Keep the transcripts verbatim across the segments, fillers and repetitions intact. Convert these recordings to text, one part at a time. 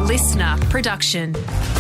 listener production.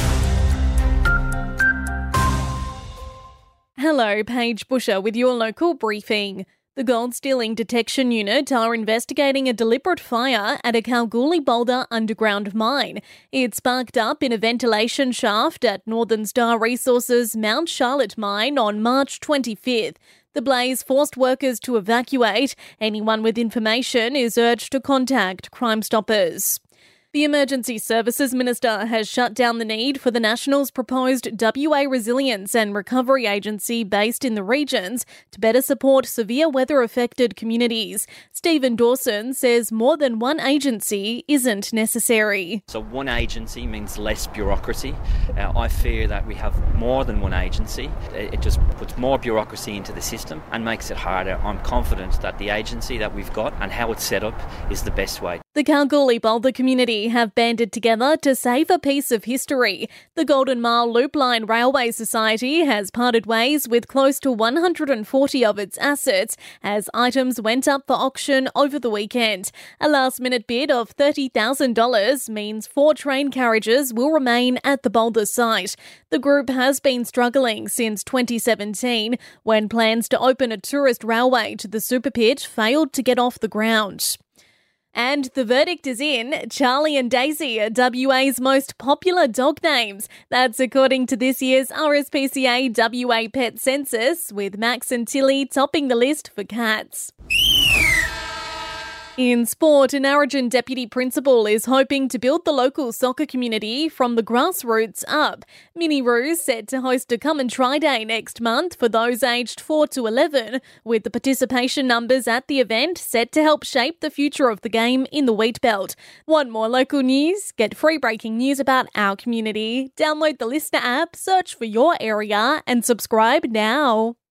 Hello, Paige Busher with your local briefing. The Gold Stealing Detection Unit are investigating a deliberate fire at a Kalgoorlie Boulder underground mine. It sparked up in a ventilation shaft at Northern Star Resources' Mount Charlotte mine on March twenty-fifth. The blaze forced workers to evacuate. Anyone with information is urged to contact Crime Stoppers. The Emergency Services Minister has shut down the need for the National's proposed W A Resilience and Recovery Agency based in the regions to better support severe weather-affected communities. Stephen Dawson says more than one agency isn't necessary. So one agency means less bureaucracy. Uh, I fear that we have more than one agency. It just puts more bureaucracy into the system and makes it harder. I'm confident that the agency that we've got and how it's set up is the best way. The Kalgoorlie Boulder community have banded together to save a piece of history. The Golden Mile Loop Line Railway Society has parted ways with close to one hundred forty of its assets as items went up for auction over the weekend. A last-minute bid of thirty thousand dollars means four train carriages will remain at the Boulder site. The group has been struggling since twenty seventeen when plans to open a tourist railway to the Super Pit failed to get off the ground. And the verdict is in. Charlie and Daisy are W A's most popular dog names. That's according to this year's R S P C A W A Pet Census, with Max and Tilly topping the list for cats. In sport, an Narrogin deputy principal is hoping to build the local soccer community from the grassroots up. Mini Roos set to host a Come and Try Day next month for those aged four to eleven, with the participation numbers at the event set to help shape the future of the game in the Wheat Belt. Want more local news? Get free breaking news about our community. Download the Listener app, search for your area and subscribe now.